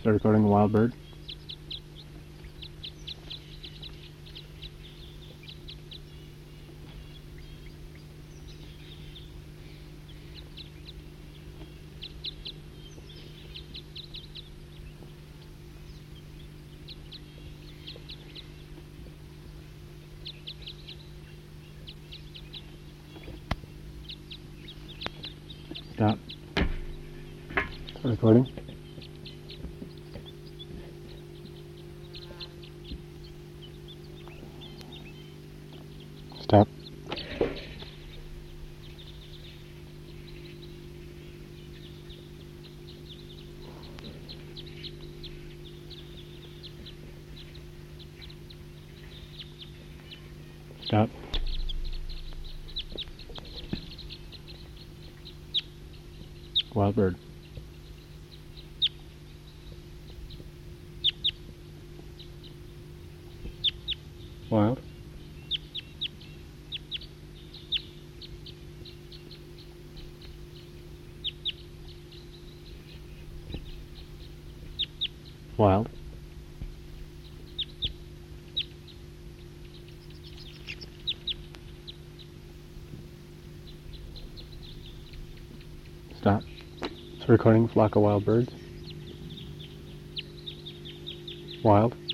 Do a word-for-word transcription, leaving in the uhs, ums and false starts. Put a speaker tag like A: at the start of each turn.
A: Start recording a wild bird. Stop. Start recording. Stop. Stop. Wild bird. Wild. Wild. Stop. It's a recording flock of wild birds. Wild.